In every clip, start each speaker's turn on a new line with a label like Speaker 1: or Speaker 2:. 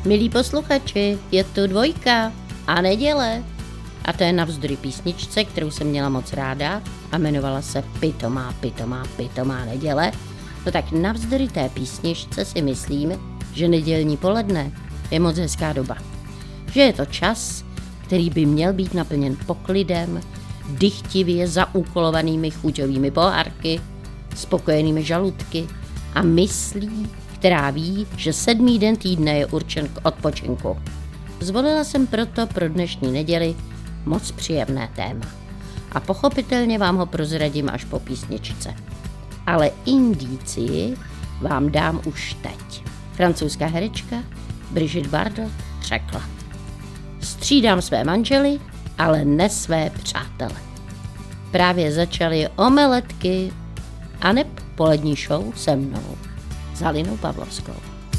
Speaker 1: Milí posluchači, je tu Dvojka a neděle. A to je navzdory písničce, kterou jsem měla moc ráda a jmenovala se Pitomá neděle. No tak navzdory té písničce si myslím, že nedělní poledne je moc hezká doba. Že je to čas, který by měl být naplněn poklidem, dychtivě zaúkolovanými chuťovými pohárky, spokojenými žaludky a myslí, která ví, že 7. den týdne je určen k odpočinku. Zvolila jsem proto pro dnešní neděli moc příjemné téma. A pochopitelně vám ho prozradím až po písničce. Ale indícii vám dám už teď. Francouzská herečka Brigitte Bardot řekla: střídám své manžely, ale ne své přátele. Právě začaly omeletky a neb polední show se mnou, s Halinou Pavlovskou.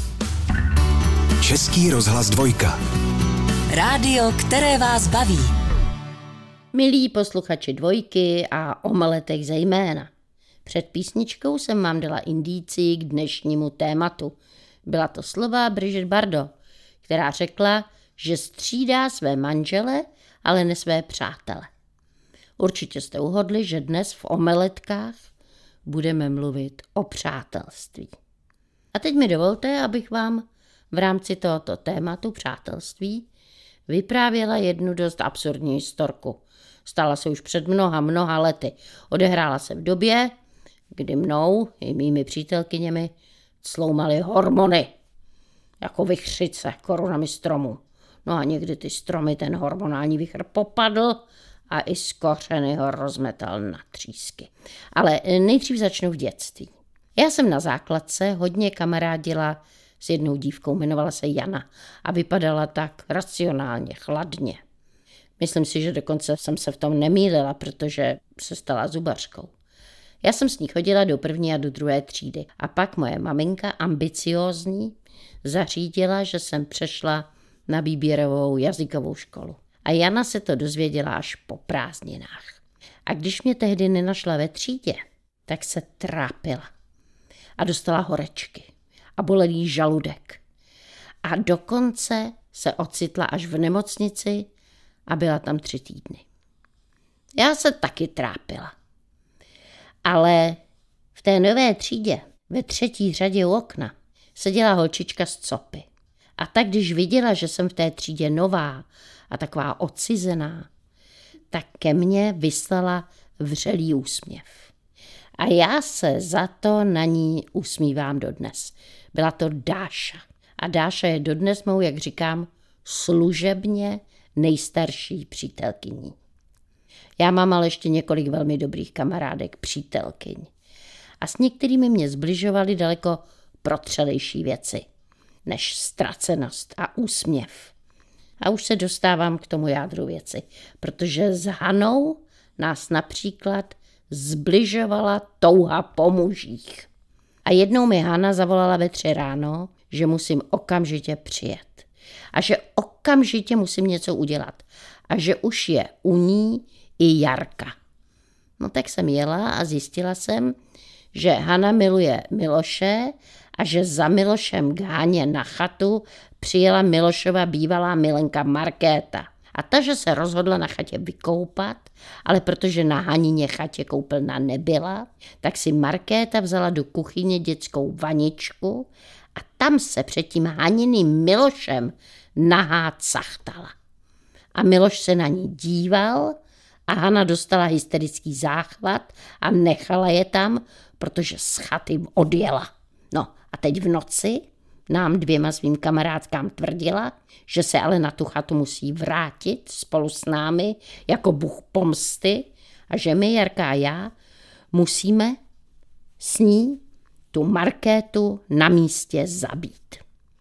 Speaker 2: Český rozhlas Dvojka.
Speaker 3: Rádio, které vás baví.
Speaker 1: Milí posluchači Dvojky a omeletek zejména. Před písničkou jsem vám dala indícii k dnešnímu tématu. Byla to slova Brigitte Bardot, která řekla, že střídá své manžele, ale ne své přátele. Určitě jste uhodli, že dnes v omeletkách budeme mluvit o přátelství. A teď mi dovolte, abych vám v rámci tohoto tématu přátelství vyprávěla jednu dost absurdní historku. Stala se už před mnoha lety. Odehrála se v době, kdy mnou i mými přítelkyněmi cloumaly hormony. Jako vichřice korunami stromů. No a někdy ty stromy ten hormonální vichr popadl a i z kořeny ho rozmetal na třísky. Ale nejdřív začnu v dětství. Já jsem na základce hodně kamarádila s jednou dívkou, jmenovala se Jana a vypadala tak racionálně, chladně. Myslím si, že dokonce jsem se v tom nemýlila, protože se stala zubařkou. Já jsem s ní chodila do 1. a do 2. třídy a pak moje maminka, ambiciózní, zařídila, že jsem přešla na výběrovou jazykovou školu. A Jana se to dozvěděla až po prázdninách. A když mě tehdy nenašla ve třídě, tak se trápila. A dostala horečky. A bolel jí žaludek. A dokonce se ocitla až v nemocnici a byla tam 3 týdny. Já se taky trápila. Ale v té nové třídě, ve 3. řadě u okna, seděla holčička z Copy. A tak když viděla, že jsem v té třídě nová a taková odcizená, tak ke mně vyslala vřelý úsměv. A já se za to na ní usmívám dodnes. Byla to Dáša. A Dáša je dodnes mou, jak říkám, služebně nejstarší přítelkyní. Já mám ale ještě několik velmi dobrých kamarádek, přítelkyň. A s některými mě zbližovaly daleko protřelejší věci než ztracenost a úsměv. A už se dostávám k tomu jádru věci, protože s Hanou nás například zbližovala touha po mužích. A jednou mi Hana zavolala ve 3 ráno, že musím okamžitě přijet. A že okamžitě musím něco udělat. A že už je u ní i Jarka. No tak jsem jela a zjistila jsem, že Hana miluje Miloše a že za Milošem k Haně na chatu přijela Milošova bývalá milenka Markéta. A ta, že se rozhodla na chatě vykoupat, ale protože na Hanině chatě koupelna nebyla, tak si Markéta vzala do kuchyně dětskou vaničku a tam se před tím Haniným Milošem nahá cachtala. A Miloš se na ní díval a Hana dostala hysterický záchvat a nechala je tam, protože z chaty odjela. No a teď v noci nám 2 svým kamarádkám tvrdila, že se ale na tu chatu musí vrátit spolu s námi jako bůh pomsty a že my, Jarka a já, musíme s ní tu Markétu na místě zabít.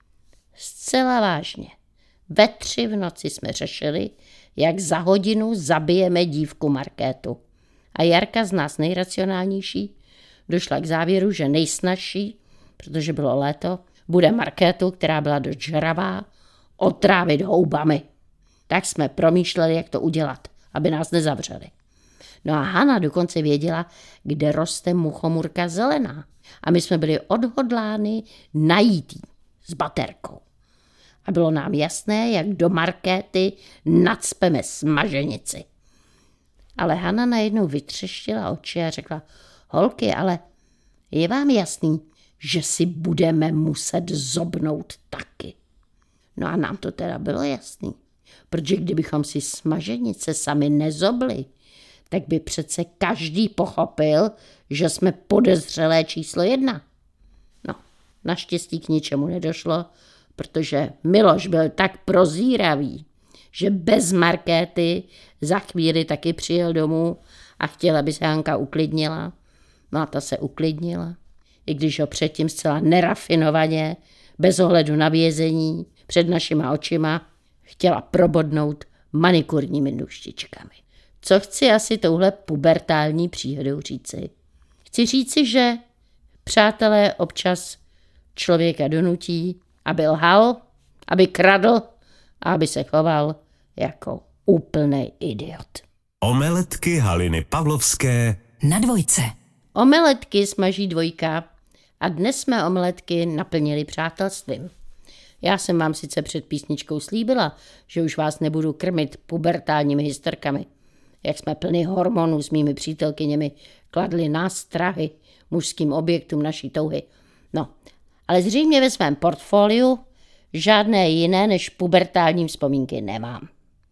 Speaker 1: Zcela vážně. Ve 3 v noci jsme řešili, jak za hodinu zabijeme dívku Markétu. A Jarka, z nás nejracionálnější, došla k závěru, že nejsnažší, protože bylo léto, bude Markétu, která byla dost žravá, otrávit houbami. Tak jsme promýšleli, jak to udělat, aby nás nezavřeli. No a Hana dokonce věděla, kde roste muchomurka zelená. A my jsme byli odhodláni najít jí s baterkou. A bylo nám jasné, jak do markéty nacpeme smaženici. Ale Hana najednou vytřeštila oči a řekla, holky, ale je vám jasný, že si budeme muset zobnout taky. No a nám to teda bylo jasný, protože kdybychom si smaženice sami nezobli, tak by přece každý pochopil, že jsme podezřelé číslo 1. No, naštěstí k ničemu nedošlo, protože Miloš byl tak prozíravý, že bez Markéty za chvíli taky přijel domů a chtěl, aby se Hanka uklidnila. No a ta se uklidnila, i když ho předtím zcela nerafinovaně, bez ohledu na vězení, před našima očima, chtěla probodnout manikurními nůžtičkami. Co chci asi touhle pubertální příhodou říci? Chci říci, že přátelé občas člověka donutí, aby lhal, aby kradl a aby se choval jako úplnej idiot.
Speaker 2: Omeletky Haliny Pavlovské
Speaker 3: na Dvojce.
Speaker 1: Omeletky smaží Dvojka a dnes jsme omeletky naplnili přátelstvím. Já jsem vám sice před písničkou slíbila, že už vás nebudu krmit pubertálními historkami, jak jsme plný hormonů s mými přítelkyněmi kladli nástrahy mužským objektům naší touhy. No, ale zřejmě ve svém portfoliu žádné jiné než pubertální vzpomínky nemám.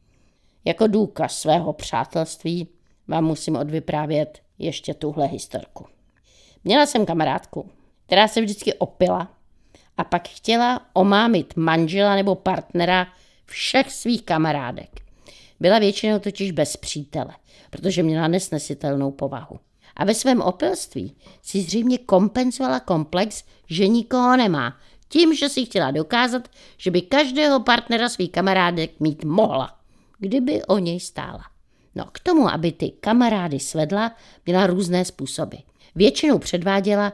Speaker 1: Jako důkaz svého přátelství vám musím odvyprávět ještě tuhle historku. Měla jsem kamarádku, která se vždycky opila a pak chtěla omámit manžela nebo partnera všech svých kamarádek. Byla většinou totiž bez přítele, protože měla nesnesitelnou povahu. A ve svém opilství si zřejmě kompenzovala komplex, že nikoho nemá, tím, že si chtěla dokázat, že by každého partnera svých kamarádek mít mohla, kdyby o něj stála. No, k tomu, aby ty kamarády svedla, měla různé způsoby. Většinou předváděla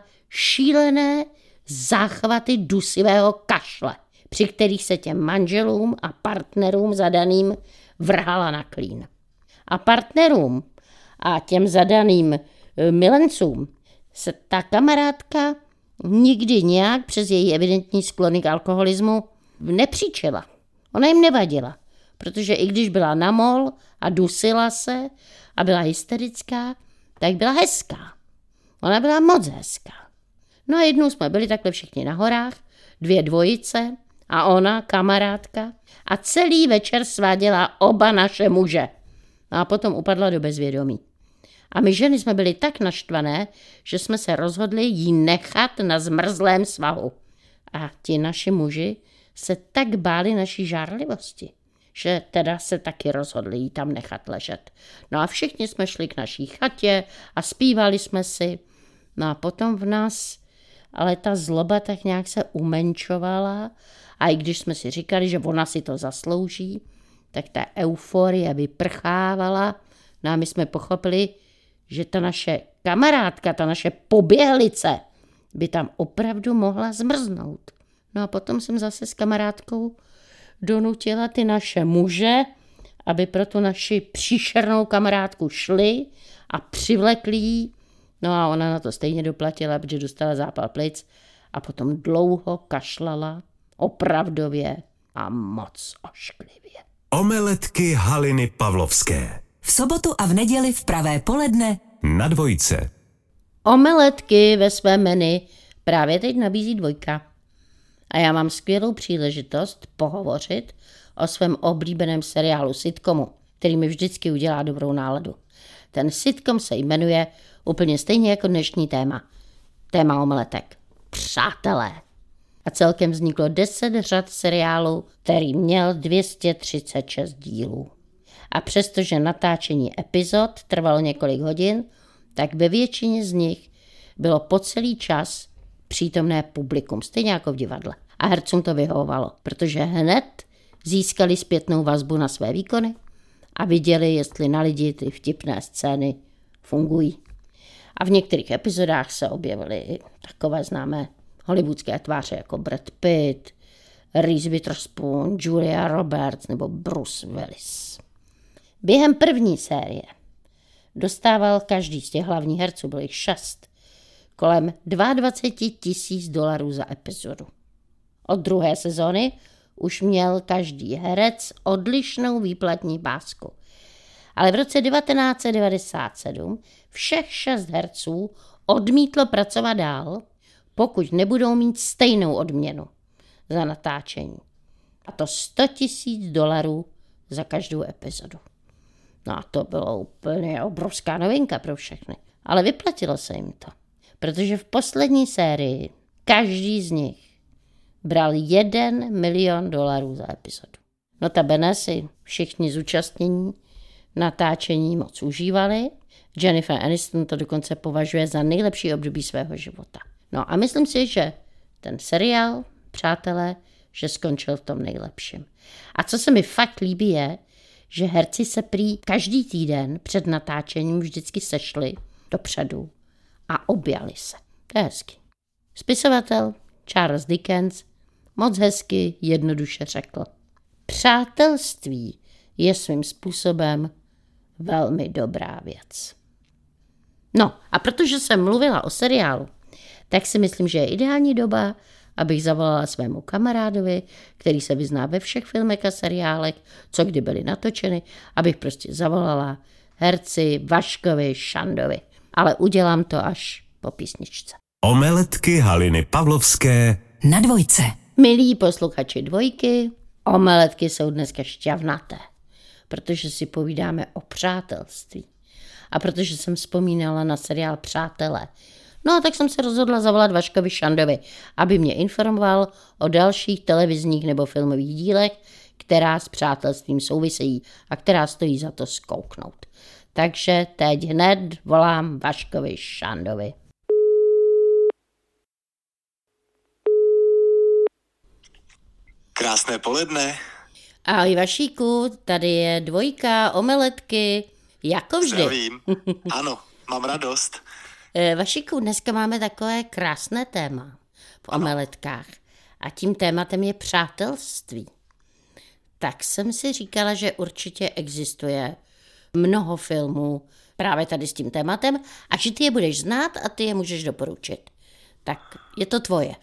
Speaker 1: šílené záchvaty dusivého kašle, při kterých se těm manželům a partnerům zadaným vrhala na klín. A partnerům a těm zadaným milencům se ta kamarádka nikdy nějak přes její evidentní sklony k alkoholismu nepříčila. Ona jim nevadila, protože i když byla na mol a dusila se a byla hysterická, tak byla hezká. Ona byla moc hezká. No a jednou jsme byli takhle všichni na horách, 2 dvojice a ona, kamarádka, a celý večer sváděla oba naše muže. No a potom upadla do bezvědomí. A my ženy jsme byli tak naštvané, že jsme se rozhodli jí nechat na zmrzlém svahu. A ti naši muži se tak báli naší žárlivosti, že teda se taky rozhodli jí tam nechat ležet. No a všichni jsme šli k naší chatě a zpívali jsme si. No a potom v nás ale ta zloba tak nějak se umenčovala a i když jsme si říkali, že ona si to zaslouží, tak ta euforie vyprchávala. No a my jsme pochopili, že ta naše kamarádka, ta naše poběhlice by tam opravdu mohla zmrznout. No a potom jsem zase s kamarádkou donutila ty naše muže, aby pro tu naši příšernou kamarádku šli a přivlekli jí. No a ona na to stejně doplatila, protože dostala zápal plic a potom dlouho kašlala, opravdově a moc ošklivě.
Speaker 2: Omeletky Haliny Pavlovské.
Speaker 3: V sobotu a v neděli v pravé poledne
Speaker 2: na Dvojce.
Speaker 1: Omeletky ve svém menu právě teď nabízí Dvojka. A já mám skvělou příležitost pohovořit o svém oblíbeném seriálu sitcomu, který mi vždycky udělá dobrou náladu. Ten sitcom se jmenuje úplně stejně jako dnešní téma. Téma omeletek. Přátelé. A celkem vzniklo 10 řad seriálu, který měl 236 dílů. A přestože natáčení epizod trvalo několik hodin, tak ve většině z nich bylo po celý čas přítomné publikum, stejně jako v divadle. A hercům to vyhovovalo, protože hned získali zpětnou vazbu na své výkony a viděli, jestli na lidi ty vtipné scény fungují. A v některých epizodách se objevily i takové známé hollywoodské tváře jako Brad Pitt, Reese Witherspoon, Julia Roberts nebo Bruce Willis. Během první série dostával každý z těch hlavních herců, bylo jich 6, kolem $22,000 za epizodu. Od druhé sezóny už měl každý herec odlišnou výplatní pásku. Ale v roce 1997 všech 6 herců odmítlo pracovat dál, pokud nebudou mít stejnou odměnu za natáčení. A to $100,000 za každou epizodu. No a to bylo úplně obrovská novinka pro všechny. Ale vyplatilo se jim to, protože v poslední sérii každý z nich bral $1 milion za epizodu. Notabene si všichni zúčastnění natáčení moc užívali. Jennifer Aniston to dokonce považuje za nejlepší období svého života. No a myslím si, že ten seriál, přátelé, že skončil v tom nejlepším. A co se mi fakt líbí je, že herci se prý každý týden před natáčením vždycky sešli dopředu a objali se. To je hezky. Spisovatel Charles Dickens moc hezky jednoduše řekl: přátelství je svým způsobem velmi dobrá věc. No a protože jsem mluvila o seriálu, tak si myslím, že je ideální doba, abych zavolala svému kamarádovi, který se vyzná ve všech filmech a seriálech, co kdy byly natočeny, abych prostě zavolala herci Vaškovi Šandovi. Ale udělám to až po písničce.
Speaker 2: Omeletky Haliny Pavlovské
Speaker 3: na Dvojce.
Speaker 1: Milí posluchači Dvojky, omeletky jsou dneska šťavnaté, protože si povídáme o přátelství. A protože jsem vzpomínala na seriál Přátelé, no tak jsem se rozhodla zavolat Vaškovi Šandovi, aby mě informoval o dalších televizních nebo filmových dílech, která s přátelstvím souvisejí a která stojí za to zkouknout. Takže teď hned volám Vaškovi Šandovi.
Speaker 4: Krásné poledne.
Speaker 1: Ahoj Vašíku, tady je Dvojka, omeletky, jako vždy.
Speaker 4: Zdravím. Ano, mám radost.
Speaker 1: Vašíku, dneska máme takové krásné téma v omeletkách a tím tématem je přátelství. Tak jsem si říkala, že určitě existuje mnoho filmů právě tady s tím tématem a že ty je budeš znát a ty je můžeš doporučit. Tak je to tvoje.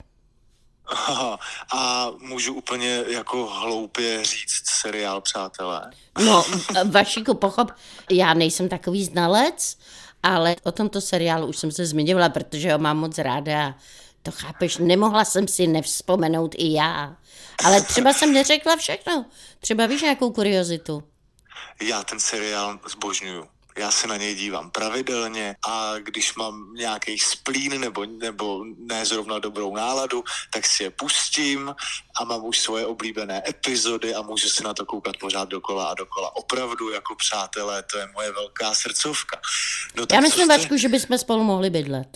Speaker 4: A můžu úplně jako hloupě říct seriál Přátelé?
Speaker 1: No, Vašíku, pochop, já nejsem takový znalec, ale o tomto seriálu už jsem se zmiňovala, protože ho mám moc ráda a to chápeš, nemohla jsem si nevzpomenout i já. Ale třeba jsem neřekla všechno. Třeba víš nějakou kuriozitu?
Speaker 4: Já ten seriál zbožňuju. Já se na něj dívám pravidelně a když mám nějaký splín nebo ne zrovna dobrou náladu, tak si je pustím a mám už svoje oblíbené epizody a můžu si na to koukat pořád dokola a dokola. Opravdu jako Přátelé, to je moje velká srdcovka. No,
Speaker 1: já myslím, Vašku, že bychom spolu mohli bydlet.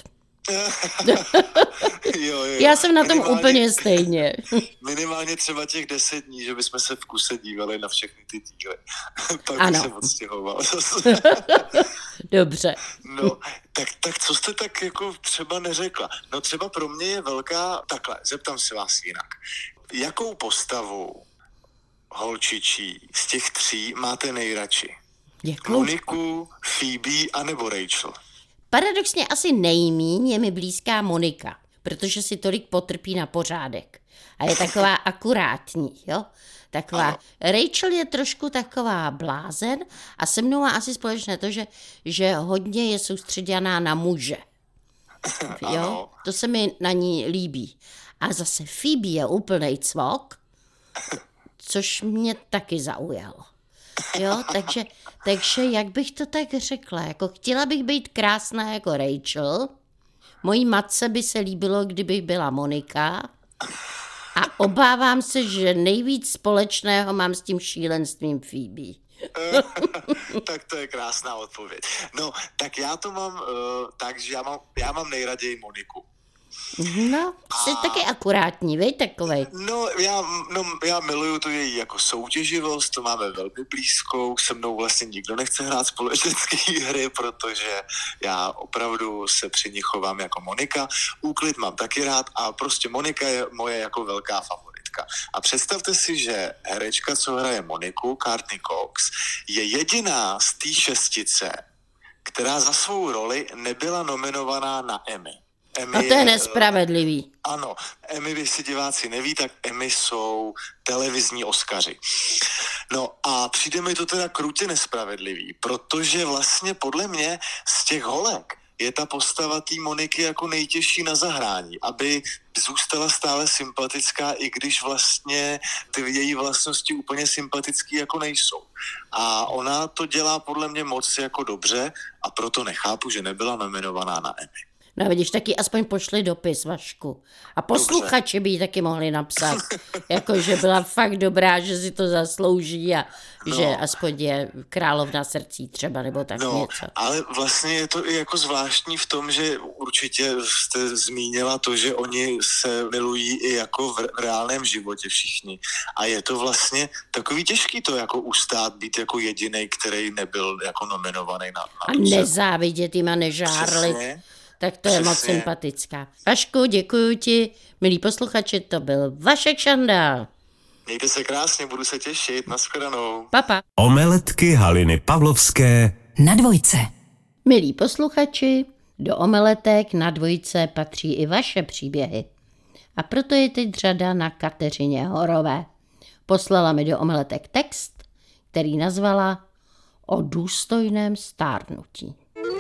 Speaker 4: jo,
Speaker 1: já jsem na tom úplně stejně.
Speaker 4: Minimálně třeba těch 10 dní, že bychom se v kuse dívali na všechny ty díly. Pak
Speaker 1: ano.
Speaker 4: bych se odstěhoval.
Speaker 1: Dobře.
Speaker 4: No, tak co jste tak jako třeba neřekla? No třeba pro mě je velká, takhle, zeptám se vás jinak. Jakou postavu holčičí z těch 3 máte nejradši?
Speaker 1: Jakou?
Speaker 4: Moniku, Phoebe anebo Rachel?
Speaker 1: Paradoxně asi nejmíň je mi blízká Monika, protože si tolik potrpí na pořádek. A je taková akurátní, jo? Taková. Ano. Rachel je trošku taková blázen a se mnou má asi společné to, že hodně je soustředěná na muže. Jo? To se mi na ní líbí. A zase Phoebe je úplnej cvok, což mě taky zaujalo. Jo, takže jak bych to tak řekla, jako chtěla bych být krásná jako Rachel, mojí matce by se líbilo, kdybych byla Monika a obávám se, že nejvíc společného mám s tím šílenstvím Phoebe.
Speaker 4: Tak to je krásná odpověď. No, tak já to mám tak, že já mám nejraději Moniku.
Speaker 1: No, jsi taky akurátní, vej, takovej.
Speaker 4: No, já miluju tu její jako soutěživost, to máme velmi blízkou, se mnou vlastně nikdo nechce hrát společenské hry, protože já opravdu se při ní chovám jako Monika. Úklid mám taky rád a prostě Monika je moje jako velká favoritka. A představte si, že herečka, co hraje Moniku, Courtney Cox, je jediná z té 6, která za svou roli nebyla nominovaná na Emmy.
Speaker 1: A to je nespravedlivý.
Speaker 4: Ano, Emmy, jestli diváci neví, tak Emmy jsou televizní Oscaři. No a přijde mi to teda krutě nespravedlivý, protože vlastně podle mě z těch holek je ta postava té Moniky jako nejtěžší na zahrání, aby zůstala stále sympatická, i když vlastně ty její vlastnosti úplně sympatický jako nejsou. A ona to dělá podle mě moc jako dobře a proto nechápu, že nebyla nominovaná na Emmy.
Speaker 1: No vidíš, taky aspoň pošli dopis, Vašku. A posluchači by jí taky mohli napsat, jako že byla fakt dobrá, že si to zaslouží a že aspoň je královna srdcí třeba, nebo tak něco.
Speaker 4: Ale vlastně je to i jako zvláštní v tom, že určitě jste zmínila to, že oni se milují i jako v reálném životě všichni. A je to vlastně takový těžký to jako ustát, být jako jedinej, který nebyl jako nominovaný na
Speaker 1: a nezávidět jim a nežárlit. Přesně. Tak to je moc sympatická. Vašku, děkuju ti. Milí posluchači, to byl Vašek Šanda.
Speaker 4: Mějte se krásně, budu se těšit. Nashledanou.
Speaker 1: Papa.
Speaker 2: Omeletky Haliny Pavlovské
Speaker 3: na Dvojce.
Speaker 1: Milí posluchači, do omeletek na Dvojce patří i vaše příběhy. A proto je teď řada na Kateřině Horové. Poslala mi do omeletek text, který nazvala O důstojném stárnutí.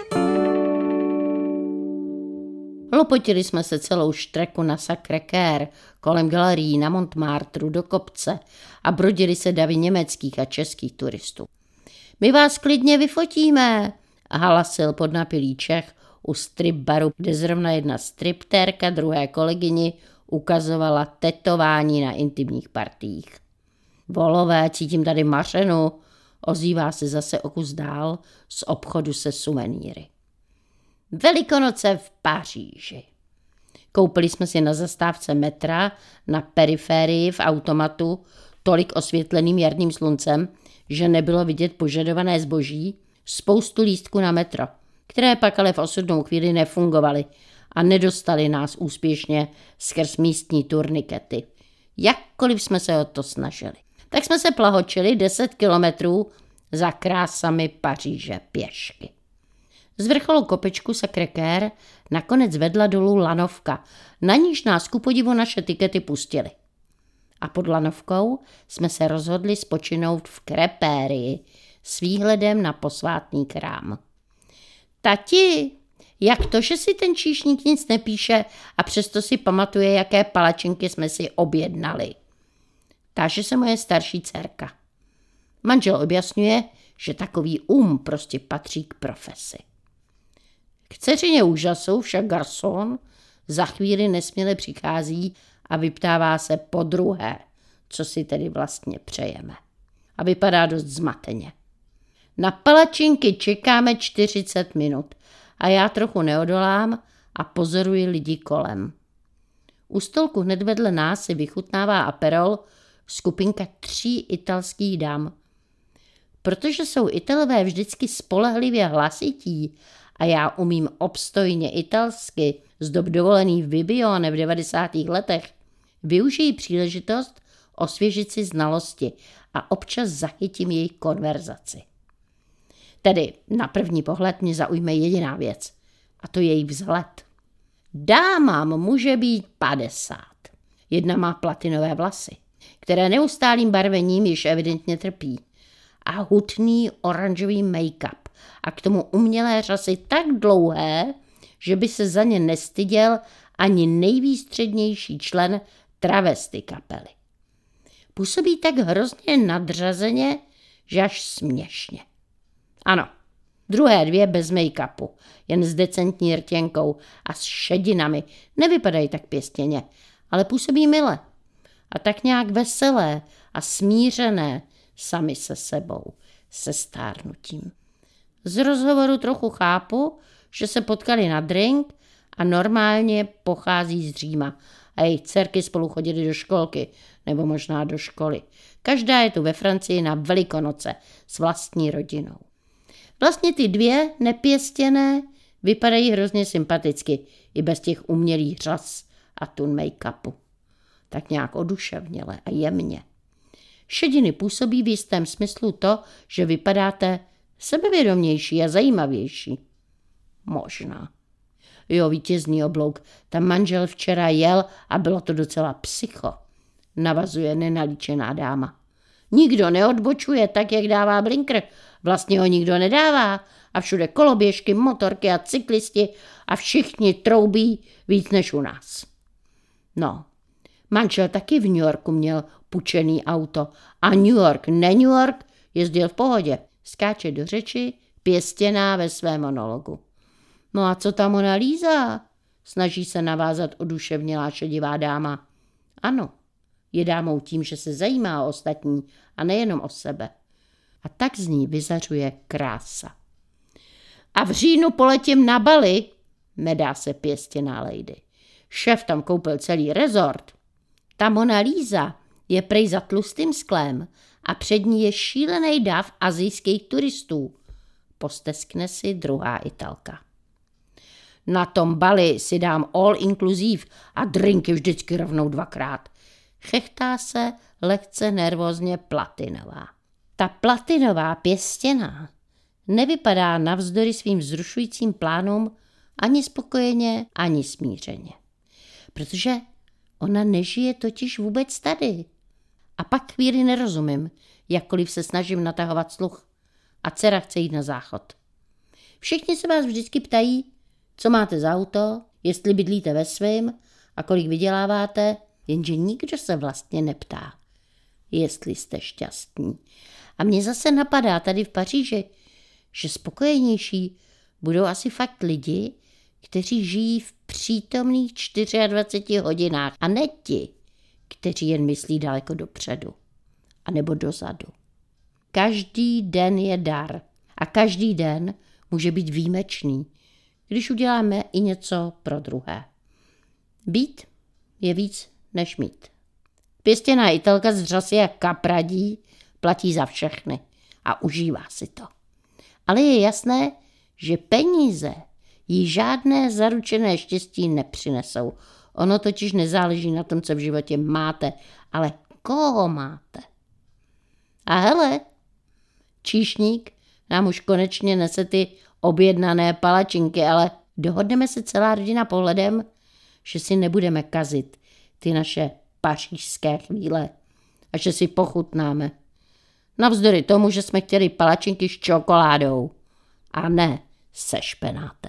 Speaker 1: Lopotili jsme se celou štreku na Sacré-Cœur, kolem galerií na Montmartru do kopce a brodili se davy německých a českých turistů. My vás klidně vyfotíme, hlasil podnapilý Čech u strip baru, kde zrovna jedna striptérka druhé kolegyni ukazovala tetování na intimních partiích. Volové, cítím tady mařenu, ozývá se zase o kus dál z obchodu se suvenýry. Velikonoce v Paříži. Koupili jsme si na zastávce metra na periférii v automatu tolik osvětleným jarním sluncem, že nebylo vidět požadované zboží, spoustu lístků na metro, které pak ale v osudnou chvíli nefungovaly a nedostali nás úspěšně skrz místní turnikety. Jakkoliv jsme se o to snažili. Tak jsme se plahočili 10 kilometrů za krásami Paříže pěšky. Z vrcholu kopečku Sacré-Cœur nakonec vedla dolů lanovka, na níž nás ku podivu naše tikety pustili. A pod lanovkou jsme se rozhodli spočinout v Crépérii s výhledem na posvátný krám. Tati, jak to, že si ten číšník nic nepíše a přesto si pamatuje, jaké palačinky jsme si objednali? Táže se moje starší dcerka. Manžel objasňuje, že takový prostě patří k profesi. K dceřině úžasu však garçon za chvíli nesměle přichází a vyptává se podruhé, co si tedy vlastně přejeme. A vypadá dost zmateně. Na palačinky čekáme 40 minut a já trochu neodolám a pozoruji lidi kolem. U stolku hned vedle nás si vychutnává aperol skupinka 3 italských dam. Protože jsou Italové vždycky spolehlivě hlasití a já umím obstojně italsky z dob dovolený v Bibione v 90. letech, využiji příležitost osvěžit si znalosti a občas zachytím jejich konverzaci. Tedy na první pohled mě zaujme jediná věc, a to její vzhled. Dámám může být 50. Jedna má platinové vlasy, které neustálým barvením již evidentně trpí, a hutný oranžový make-up a k tomu umělé řasy tak dlouhé, že by se za ně nestyděl ani nejvýstřednější člen travesty kapely. Působí tak hrozně nadřazeně, že až směšně. Ano, druhé 2 bez make-upu, jen s decentní rtěnkou a s šedinami, nevypadají tak pěstěně, ale působí mile a tak nějak veselé a smířené sami se sebou, se stárnutím. Z rozhovoru trochu chápu, že se potkali na drink a normálně pochází z Říma a jejich dcerky spolu chodily do školky, nebo možná do školy. Každá je tu ve Francii na Velikonoce s vlastní rodinou. Vlastně ty 2 nepěstěné vypadají hrozně sympaticky, i bez těch umělých řas a tun make-upu. Tak nějak oduševněle a jemně. Šediny působí v jistém smyslu to, že vypadáte sebevědomější a zajímavější. Možná. Jo, vítězný oblouk. Tam manžel včera jel a bylo to docela psycho, navazuje nenalíčená dáma. Nikdo neodbočuje tak, jak dává blinker. Vlastně ho nikdo nedává. A všude koloběžky, motorky a cyklisti a všichni troubí víc než u nás. No, manžel taky v New Yorku měl půjčený auto a New York, ne New York, jezdil v pohodě. Skáče do řeči, pěstěná ve svém monologu. No a co ta Mona Lisa? Snaží se navázat oduševnělá šedivá dáma. Ano, je dámou tím, že se zajímá o ostatní a nejenom o sebe. A tak z ní vyzařuje krása. A v říjnu poletím na Bali, medá se pěstěná lady. Šéf tam koupil celý rezort. Ta Mona Lisa je prej za tlustým sklem a před ní je šílený dav asijských turistů. Posteskne si druhá Italka. Na tom Bali si dám all inclusive a drinky vždycky rovnou 2krát. Chechtá se lehce nervózně Platinová. Ta Platinová pěstěná nevypadá navzdory svým vzrušujícím plánům ani spokojeně, ani smířeně. Protože ona nežije totiž vůbec tady. A pak chvíli nerozumím, jakkoliv se snažím natahovat sluch. A dcera chce jít na záchod. Všichni se vás vždycky ptají, co máte za auto, jestli bydlíte ve svém a kolik vyděláváte, jenže nikdo se vlastně neptá, jestli jste šťastní. A mě zase napadá tady v Paříži, že spokojenější budou asi fakt lidi, kteří žijí v přítomných 24 hodinách a ne ti, kteří jen myslí daleko dopředu anebo dozadu. Každý den je dar a každý den může být výjimečný, když uděláme i něco pro druhé. Být je víc než mít. Pěstěná Italka z řasy jak kapradí platí za všechny a užívá si to. Ale je jasné, že peníze jí žádné zaručené štěstí nepřinesou. Ono totiž nezáleží na tom, co v životě máte, ale koho máte. A hele, číšník nám už konečně nese ty objednané palačinky, ale dohodneme se celá rodina pohledem, že si nebudeme kazit ty naše pařížské chvíle a že si pochutnáme. Navzdory tomu, že jsme chtěli palačinky s čokoládou a ne se špenátem.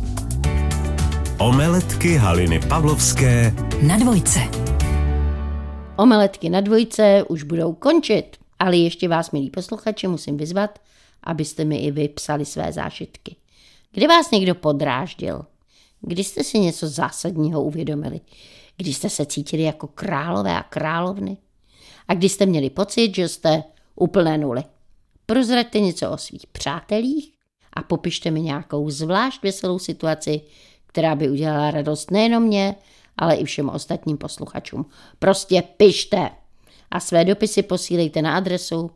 Speaker 2: Omeletky Haliny Pavlovské
Speaker 3: na Dvojce.
Speaker 1: Omeletky na Dvojce už budou končit, ale ještě vás, milí posluchači, musím vyzvat, abyste mi i vy psali své zážitky. Kdy vás někdo podráždil? Kdy jste si něco zásadního uvědomili? Kdy jste se cítili jako králové a královny? A kdy jste měli pocit, že jste úplné nuly? Prozraďte něco o svých přátelích a popište mi nějakou zvlášť veselou situaci, která by udělala radost nejenom mě, ale i všem ostatním posluchačům. Prostě pište a své dopisy posílejte na adresu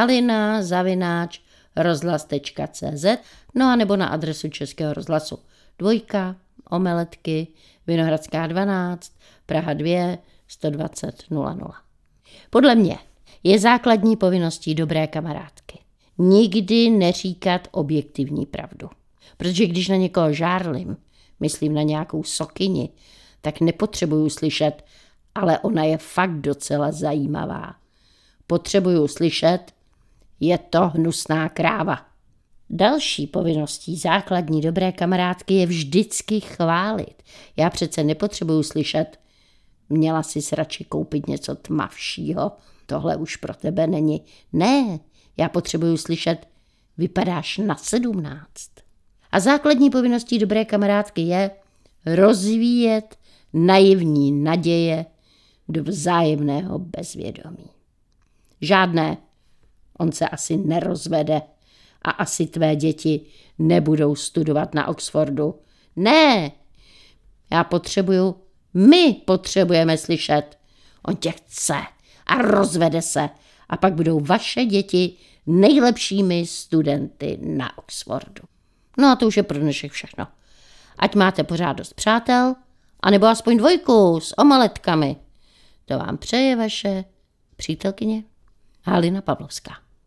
Speaker 1: halina@rozhlas.cz no a nebo na adresu Českého rozhlasu 2, Omeletky, Vinohradská 12, Praha 2, 120 00. Podle mě je základní povinností dobré kamarádky nikdy neříkat objektivní pravdu. Protože když na někoho žárlim, myslím na nějakou sokyni, tak nepotřebuju slyšet, ale ona je fakt docela zajímavá. Potřebuju slyšet, je to hnusná kráva. Další povinností základní dobré kamarádky je vždycky chválit. Já přece nepotřebuju slyšet, měla jsi radši koupit něco tmavšího, tohle už pro tebe není. Ne, já potřebuju slyšet, vypadáš na 17. A základní povinností dobré kamarádky je rozvíjet naivní naděje do vzájemného bezvědomí. Žádné, on se asi nerozvede a asi tvé děti nebudou studovat na Oxfordu. Ne, my potřebujeme slyšet, on tě chce a rozvede se a pak budou vaše děti nejlepšími studenty na Oxfordu. No a to už je pro dnešek všechno. Ať máte pořád dost přátel, anebo aspoň 2 s omeletkami. To vám přeje vaše přítelkyně Halina Pavlovská.